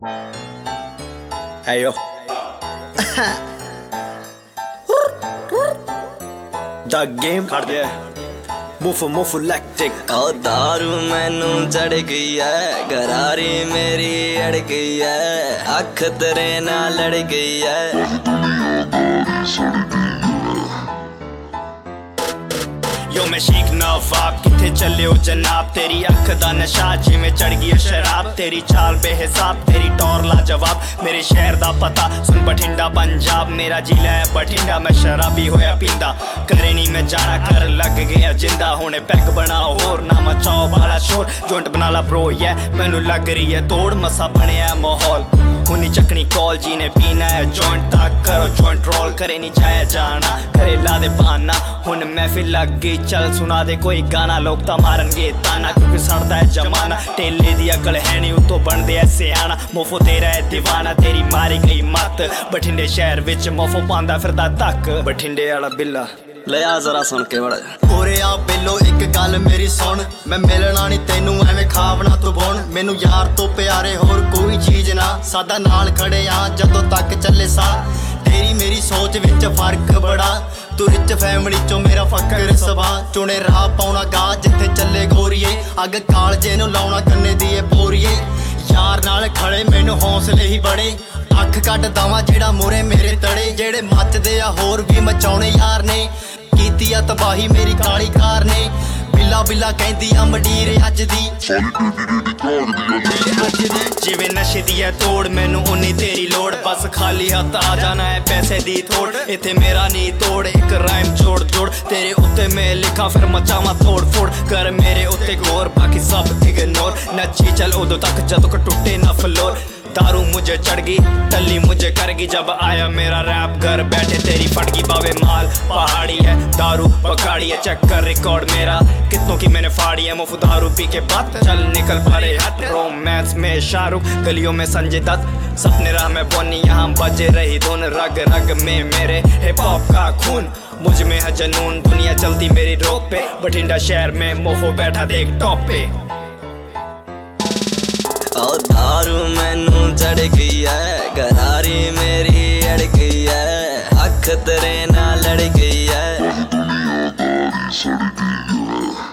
Hey yo. The game ਖੜ ਗਿਆ ਮੁਫ lactic ਉਹ ਦਾਰੂ ਮੈਨੂੰ ਚੜ ਗਈ ਐ ਗਰਾਰੀ ਮੇਰੀ ਅੜ ਗਈ ਐ ਅੱਖ ਤੇਰੇ ਨਾਲ ਲੜ ਗਈ ਐ यो मैं शीख नवाब किथे चले हो जनाब तेरी अख दा नशा जिवें चढ़ गई शराब तेरी चाल बेहिसाब तेरी टौर लाजवाब मेरे शहर दा पता सुन बठिंडा पंजाब मेरा जिला है बठिंडा मैं शराबी होया पींदा करे नहीं मैं जाना कर लग गया जिंदा होने पैक बनाओ होर ना मचाओ बाला शोर जोंट बना ला ब्रो ये मैनू लग रही है तोड़ मसा बनया माहौल हुनी चकनी कॉल जी ने पीना है जॉइंट तक करो जॉइंट रोल करे नहीं जाया जाना करे ला दे बहाना हुन महफिल लग गई चल सुना दे कोई गाना लोग तो मारनगे ताना क्योंकि सड़दा है जमाना टेले दी अकल है नहीं उतो बनदे ऐ सियाना मोफो तेरा है दीवाना तेरी मारी गई मत बठिंडे शहर विच मोफो पांदा फिरदा तक बठिंडे वाला बिल्ला ले आ जरा सुन के बड़ा ओरे आ बेलो एक गल मेरी सुन मैं मिलना नहीं तेनू एवें खावना तू बुन मैनू यार तो प्यारे होर कोई चीज ना सादा नाल खड़े आ जदों तक चले सा तेरी मेरी सोच विच फर्क बड़ा तू रिच फैमिली चो मेरा फकर सवा चुने राह पाउणा गा जिथे चले गोरीए अग कालजे नू लाउणा कन्ने दी ए पोरीए यार नाल खड़े मैनू हौसले ही बड़े अख कट दवा जेड़ा मोरे मेरे तड़े जेड़े मचदे आ होर भी मचाउणे यार ने कीती आ तबाही मेरी काली कार ने बिल्ला बिल्ला कहंदी आ मंडीर अज दी जिवें नशे दी है तोड़ मैनू उन्नी तेरी लोड़ बस खाली हत्थ आ जाना है पैसे दी थोड़ इत्थे मेरा नी तोड़ एक राइम जोड़ जोड़ तेरे उत्ते मैं लिखा फिर मचावा तोड़ फोड़ कर मेरे उत्ते गौर बाकी सब इग्नोर नची चल उदों तक जदों को टुटे ना फ्लोर दारू मुझे चढ़ गई टल्ली मुझे कर गई जब आया मेरा रैप घर बैठे तेरी फट गई बावे माल पहाड़ी है दारू पकाड़ी है चेक कर रिकॉर्ड मेरा कितनों की मैंने फाड़ी है मुफ्त दारू पी के बात चल निकल परे हट रोमांस में शाहरुख गलियों में संजय दत्त सपने राह में बोनी यहाँ बजे रही धुन रग रग में मेरे हिप हॉप का खून मुझ में है जनून दुनिया चलती मेरी रोक पे बठिंडा शहर में मोफो बैठा देख टॉप पे ਉਹ ਦਾਰੂ ਮੈਨੂੰ ਚੜ ਗਈ ਐ ਗਰਾਰੀ ਮੇਰੀ ਅੜ ਗਈ ਐ ਅੱਖ ਤੇਰੇ ਨਾਲ ਲੜ ਗਈ ਐ